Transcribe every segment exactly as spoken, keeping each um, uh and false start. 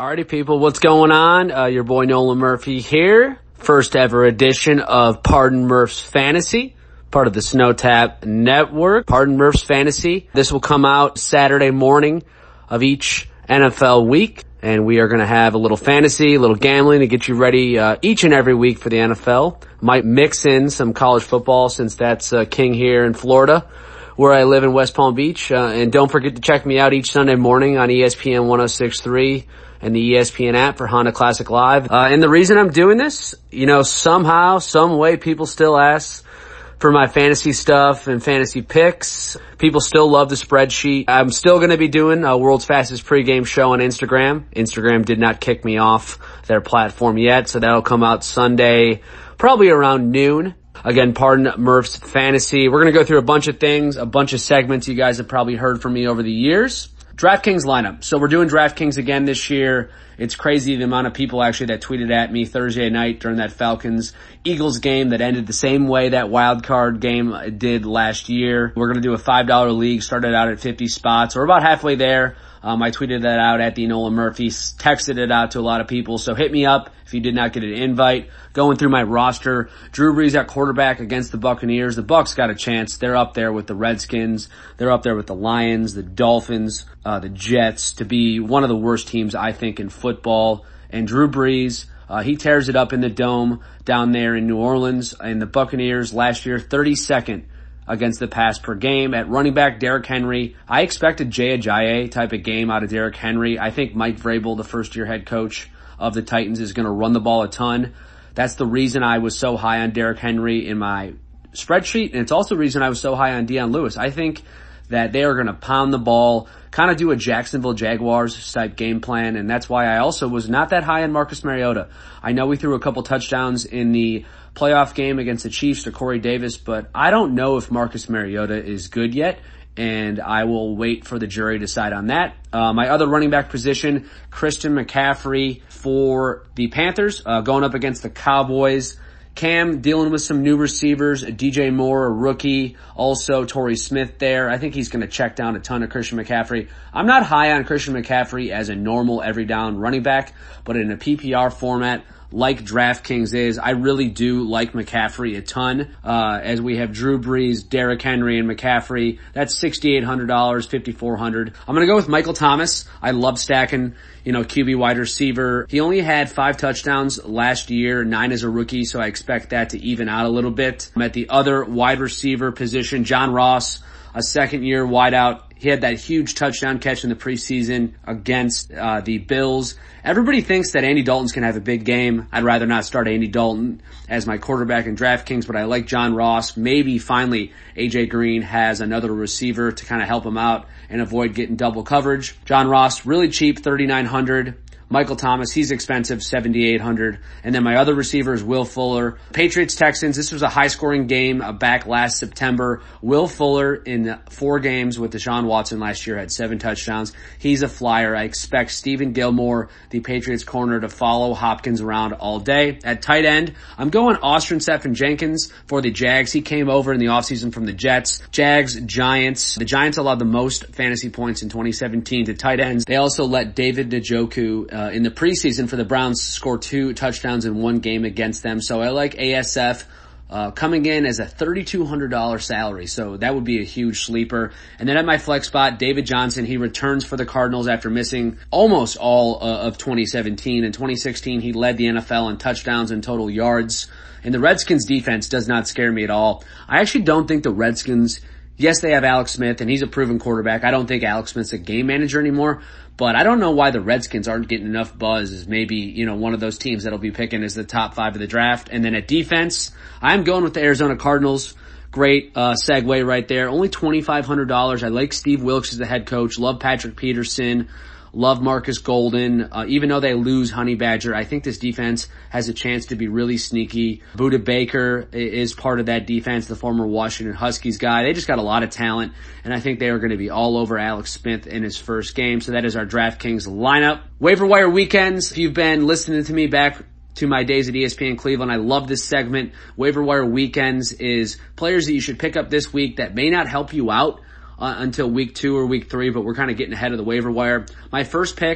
Alrighty, people, what's going on? Uh, your boy Nolan Murphy here. First ever edition of Pardon Murph's Fantasy, part of the SnowTap Network. Pardon Murph's Fantasy. This will come out Saturday morning of each N F L week, and we are going to have a little fantasy, a little gambling to get you ready uh, each and every week for the N F L. Might mix in some college football since that's uh, king here in Florida, where I live in West Palm Beach. Uh, and don't forget to check me out each Sunday morning on E S P N one oh six point three and the E S P N app for Honda Classic Live. Uh, and the reason I'm doing this, you know, somehow, some way people still ask for my fantasy stuff and fantasy picks. People still love the spreadsheet. I'm still going to be doing a world's fastest pregame show on Instagram. Instagram did not kick me off their platform yet, so that'll come out Sunday, probably around noon. Again, Pardon Murph's Fantasy. We're going to go through a bunch of things, a bunch of segments you guys have probably heard from me over the years. DraftKings lineup. So we're doing DraftKings again this year. It's crazy the amount of people actually that tweeted at me Thursday night during that Falcons-Eagles game that ended the same way that wild card game did last year. We're going to do a five dollar league, started out at fifty spots. We're about halfway there. Um, I tweeted that out at the Nolan Murphy, texted it out to a lot of people. So hit me up if you did not get an invite. Going through my roster, Drew Brees at quarterback against the Buccaneers. The Bucs got a chance. They're up there with the Redskins. They're up there with the Lions, the Dolphins, uh, the Jets to be one of the worst teams, I think, in football. And Drew Brees, uh, he tears it up in the Dome down there in New Orleans. And the Buccaneers last year, thirty-second against the pass per game. At running back, Derrick Henry. I expected Jay Ajayi type of game out of Derrick Henry. I think Mike Vrabel, the first-year head coach of the Titans, is going to run the ball a ton. That's the reason I was so high on Derrick Henry in my spreadsheet, and it's also the reason I was so high on Dion Lewis. I think that they are going to pound the ball, kind of do a Jacksonville Jaguars type game plan, and that's why I also was not that high on Marcus Mariota. I know we threw a couple touchdowns in the playoff game against the Chiefs to Corey Davis, but I don't know if Marcus Mariota is good yet, and I will wait for the jury to decide on that. Uh, my other running back position, Christian McCaffrey for the Panthers, uh, going up against the Cowboys. Cam dealing with some new receivers, D J Moore, a rookie, also Torrey Smith there. I think he's going to check down a ton of Christian McCaffrey. I'm not high on Christian McCaffrey as a normal every down running back, but in a P P R format, like DraftKings is, I really do like McCaffrey a ton. Uh, as we have Drew Brees, Derrick Henry, and McCaffrey, that's six thousand eight hundred dollars, five thousand four hundred dollars. I'm gonna go with Michael Thomas. I love stacking, you know, Q B wide receiver. He only had five touchdowns last year, nine as a rookie, so I expect that to even out a little bit. I'm at the other wide receiver position, John Ross, a second year wideout. He had that huge touchdown catch in the preseason against uh the Bills. Everybody thinks that Andy Dalton's going to have a big game. I'd rather not start Andy Dalton as my quarterback in DraftKings, but I like John Ross. Maybe finally A J Green has another receiver to kind of help him out and avoid getting double coverage. John Ross, really cheap, thirty-nine hundred dollars. Michael Thomas, he's expensive, seventy-eight hundred dollars. And then my other receiver is Will Fuller. Patriots Texans, this was a high scoring game uh, back last September. Will Fuller in four games with Deshaun Watson last year had seven touchdowns. He's a flyer. I expect Stephen Gilmore, the Patriots corner, to follow Hopkins around all day. At tight end, I'm going Austin Seferian-Jenkins for the Jags. He came over in the offseason from the Jets. Jags, Giants. The Giants allowed the most fantasy points in twenty seventeen to tight ends. They also let David Njoku uh, in the preseason for the Browns score two touchdowns in one game against them. So I like A S F uh coming in as a three thousand two hundred dollars salary. So that would be a huge sleeper. And then at my flex spot, David Johnson, he returns for the Cardinals after missing almost all uh, of twenty seventeen. In twenty sixteen, he led the N F L in touchdowns and total yards. And the Redskins defense does not scare me at all. I actually don't think the Redskins, yes, they have Alex Smith and he's a proven quarterback. I don't think Alex Smith's a game manager anymore. But I don't know why the Redskins aren't getting enough buzz as maybe, you know, one of those teams that'll be picking as the top five of the draft. And then at defense, I'm going with the Arizona Cardinals. Great uh segue right there. Only twenty-five hundred dollars. I like Steve Wilks as the head coach. Love Patrick Peterson. Love Marcus Golden. Uh, even though they lose Honey Badger, I think this defense has a chance to be really sneaky. Budda Baker is part of that defense, the former Washington Huskies guy. They just got a lot of talent, and I think they are going to be all over Alex Smith in his first game. So that is our DraftKings lineup. Waiver wire weekends. If you've been listening to me back to my days at E S P N Cleveland, I love this segment. Waiver wire weekends is players that you should pick up this week that may not help you out Uh, until week two or week three, but we're kind of getting ahead of the waiver wire. My first pick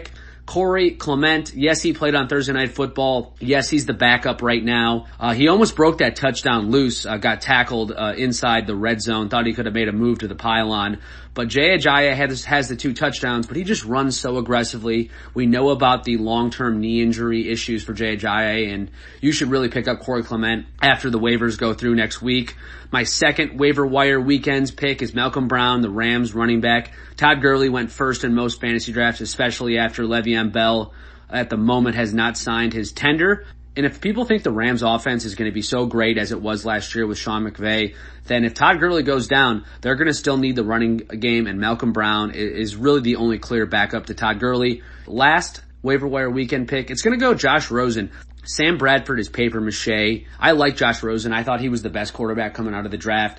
Corey Clement, yes, he played on Thursday Night Football. Yes, he's the backup right now. Uh, he almost broke that touchdown loose, uh, got tackled uh, inside the red zone, thought he could have made a move to the pylon. But Jay Ajayi has, has the two touchdowns, but he just runs so aggressively. We know about the long-term knee injury issues for Jay Ajayi, and you should really pick up Corey Clement after the waivers go through next week. My second waiver wire weekends pick is Malcolm Brown, the Rams running back. Todd Gurley went first in most fantasy drafts, especially after Le'Veon Bell at the moment has not signed his tender. And if people think the Rams offense is going to be so great as it was last year with Sean McVay, then if Todd Gurley goes down, they're going to still need the running game, and Malcolm Brown is really the only clear backup to Todd Gurley. Last waiver wire weekend pick, it's going to go Josh Rosen. Sam Bradford is paper mache. I like Josh Rosen. I thought he was the best quarterback coming out of the draft.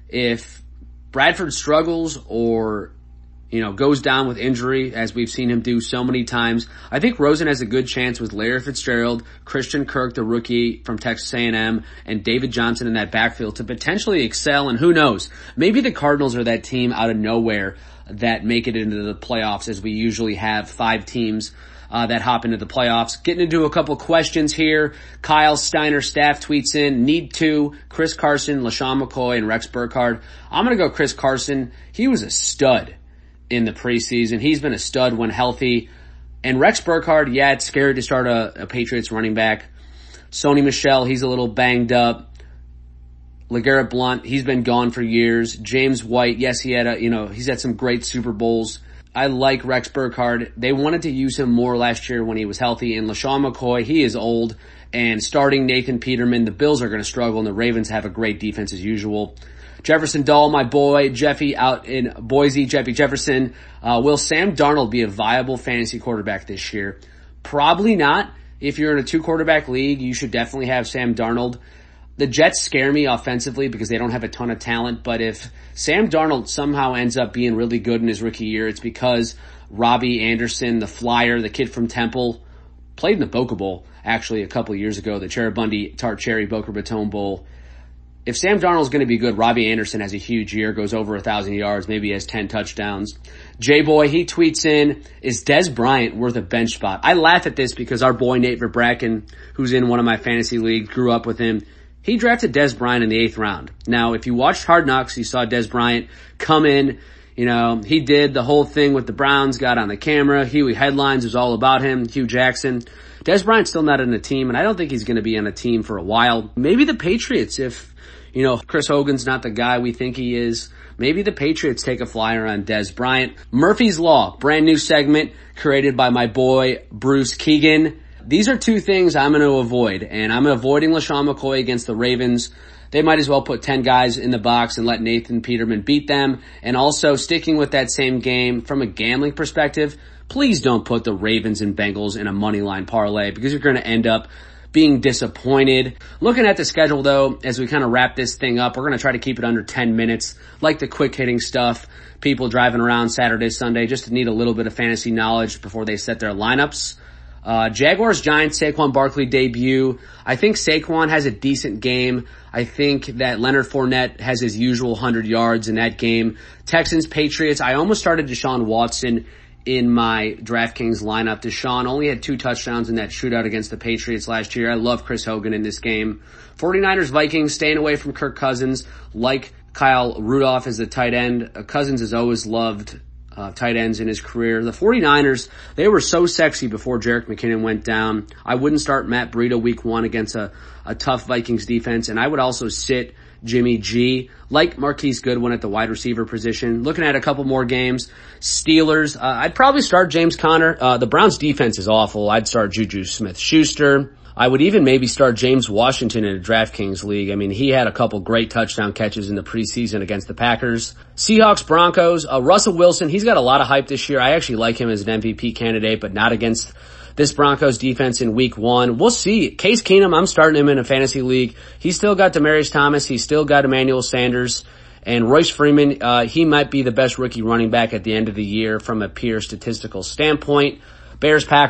If Bradford struggles or you know, goes down with injury, as we've seen him do so many times, I think Rosen has a good chance with Larry Fitzgerald, Christian Kirk, the rookie from Texas A and M, and David Johnson in that backfield to potentially excel. And who knows, maybe the Cardinals are that team out of nowhere that make it into the playoffs, as we usually have five teams uh, that hop into the playoffs. Getting into a couple questions here. Kyle Steiner staff tweets in, need two, Chris Carson, LaShawn McCoy, and Rex Burkhardt. I'm going to go Chris Carson. He was a stud in the preseason. He's been a stud when healthy. And Rex Burkhardt, yeah, it's scary to start a, a Patriots running back. Sony Michel, he's a little banged up. LeGarrette Blount, he's been gone for years. James White, yes, he had a, you know, he's had some great Super Bowls. I like Rex Burkhardt. They wanted to use him more last year when he was healthy. And LaShawn McCoy, he is old. And starting Nathan Peterman, the Bills are going to struggle, and the Ravens have a great defense as usual. Jefferson Dahl, my boy, Jeffy out in Boise, Jeffy Jefferson. Uh, will Sam Darnold be a viable fantasy quarterback this year? Probably not. If you're in a two quarterback league, you should definitely have Sam Darnold. The Jets scare me offensively because they don't have a ton of talent, but if Sam Darnold somehow ends up being really good in his rookie year, it's because Robbie Anderson, the flyer, the kid from Temple, played in the Boca Bowl actually a couple of years ago, the Cheribundi Tart Cherry Boca Raton Bowl. If Sam Darnold's going to be good, Robbie Anderson has a huge year, goes over a thousand yards, maybe has ten touchdowns. J-Boy, he tweets in, is Dez Bryant worth a bench spot? I laugh at this because our boy Nate Verbracken, who's in one of my fantasy leagues, grew up with him. He drafted Dez Bryant in the eighth round. Now, if you watched Hard Knocks, you saw Dez Bryant come in. You know, he did the whole thing with the Browns, got on the camera. Huey Headlines was all about him. Hugh Jackson. Dez Bryant's still not on a team, and I don't think he's going to be on a team for a while. Maybe the Patriots, if, you know, Chris Hogan's not the guy we think he is. Maybe the Patriots take a flyer on Dez Bryant. Murphy's Law, brand new segment created by my boy Bruce Keegan. These are two things I'm going to avoid, and I'm avoiding LaShawn McCoy against the Ravens. They might as well put ten guys in the box and let Nathan Peterman beat them. And also, sticking with that same game from a gambling perspective, please don't put the Ravens and Bengals in a money line parlay because you're going to end up being disappointed. Looking at the schedule though, as we kind of wrap this thing up, we're going to try to keep it under ten minutes, like the quick hitting stuff. People driving around Saturday, Sunday, just to need a little bit of fantasy knowledge before they set their lineups. Uh, Jaguars, Giants, Saquon Barkley debut. I think Saquon has a decent game. I think that Leonard Fournette has his usual one hundred yards in that game. Texans, Patriots. I almost started Deshaun Watson in my DraftKings lineup. Deshaun only had two touchdowns in that shootout against the Patriots last year. I love Chris Hogan in this game. 49ers, Vikings, staying away from Kirk Cousins. Like Kyle Rudolph as the tight end. Uh, Cousins has always loved Uh, tight ends in his career. The 49ers, they were so sexy before Jerick McKinnon went down. I wouldn't start Matt Breida week one against a, a tough Vikings defense, and I would also sit Jimmy G, like Marquise Goodwin at the wide receiver position. Looking at a couple more games, Steelers, uh, I'd probably start James Conner. Uh, the Browns defense is awful. I'd start Juju Smith-Schuster. I would even maybe start James Washington in a DraftKings league. I mean, he had a couple great touchdown catches in the preseason against the Packers. Seahawks, Broncos, uh, Russell Wilson, he's got a lot of hype this year. I actually like him as an M V P candidate, but not against this Broncos defense in week one. We'll see. Case Keenum, I'm starting him in a fantasy league. He's still got Demaryius Thomas. He's still got Emmanuel Sanders. And Royce Freeman, uh, he might be the best rookie running back at the end of the year from a pure statistical standpoint. Bears, Packers.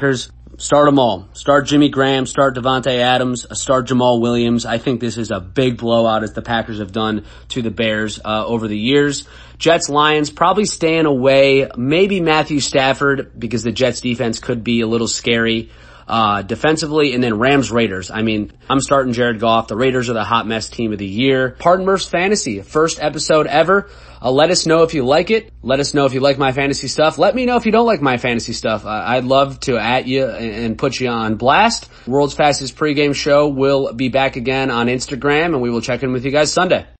Start them all. Start Jimmy Graham, start Devontae Adams, start Jamal Williams. I think this is a big blowout as the Packers have done to the Bears uh, over the years. Jets, Lions, probably staying away. Maybe Matthew Stafford because the Jets defense could be a little scary uh defensively. And then Rams, Raiders. I mean, I'm starting Jared Goff. The Raiders are the hot mess team of the year. Pardon Murph's Fantasy, first episode ever. Uh, let us know if you like it. Let us know if you like my fantasy stuff. Let me know if you don't like my fantasy stuff. Uh, I'd love to at you and, and put you on blast. World's Fastest Pregame Show will be back again on Instagram, and we will check in with you guys Sunday.